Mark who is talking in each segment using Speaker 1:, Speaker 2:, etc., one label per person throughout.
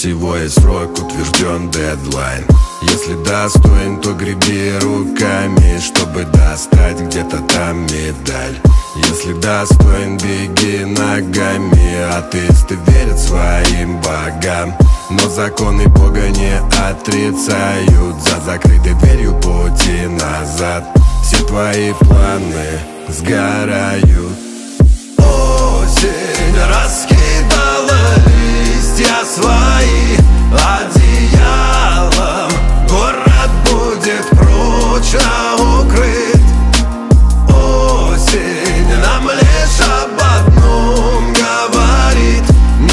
Speaker 1: всего есть срок, утвержден дедлайн. Если достоин, то греби руками, чтобы достать где-то там медаль. Если достоин, беги ногами. Атеисты верят своим богам, но законы Бога не отрицают. За закрытой дверью пути назад все твои планы сгорают. Осень раскидала листья свои одеялом. Город будет прочно укрыт. Осень нам лишь об одном говорит,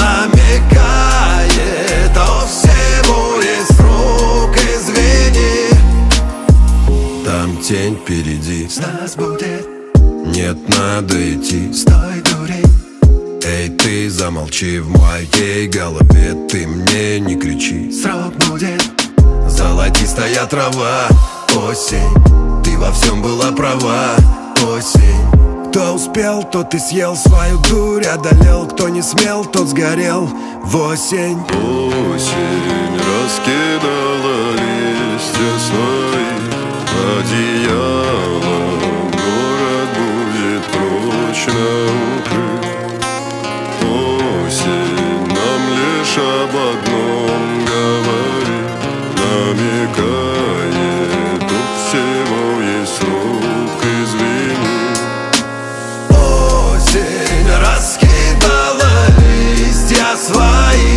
Speaker 1: намекает: у всего есть срок, извини. Там тень впереди,
Speaker 2: С нас будет,
Speaker 1: нет, надо идти.
Speaker 2: стой, дури.
Speaker 1: Эй, ты замолчи, в моей голове ты мне не кричи.
Speaker 2: Срок будет,
Speaker 1: Золотистая трава, осень, ты во всем была права, осень. Кто успел, тот и съел свою дурь, одолел. Кто не смел, тот сгорел в осень.
Speaker 3: Осень раскидала листья свои одеялом. Город будет прочно укрыт. Осень нам лишь об одном говорит, намекает: у всего есть срок, извини.
Speaker 1: Осень раскидала листья свои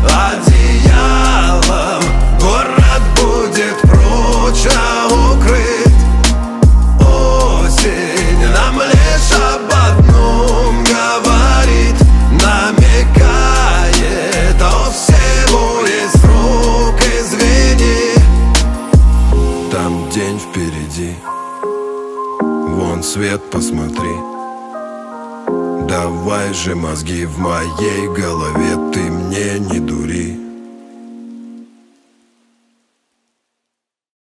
Speaker 1: одеялом. Город будет прочно укрыт. Осень нам лишь об одном говорит, намекает: у всего есть срок, извини. Там день впереди, вон свет, посмотри. Давай же мозги, в моей голове ты мне не дури.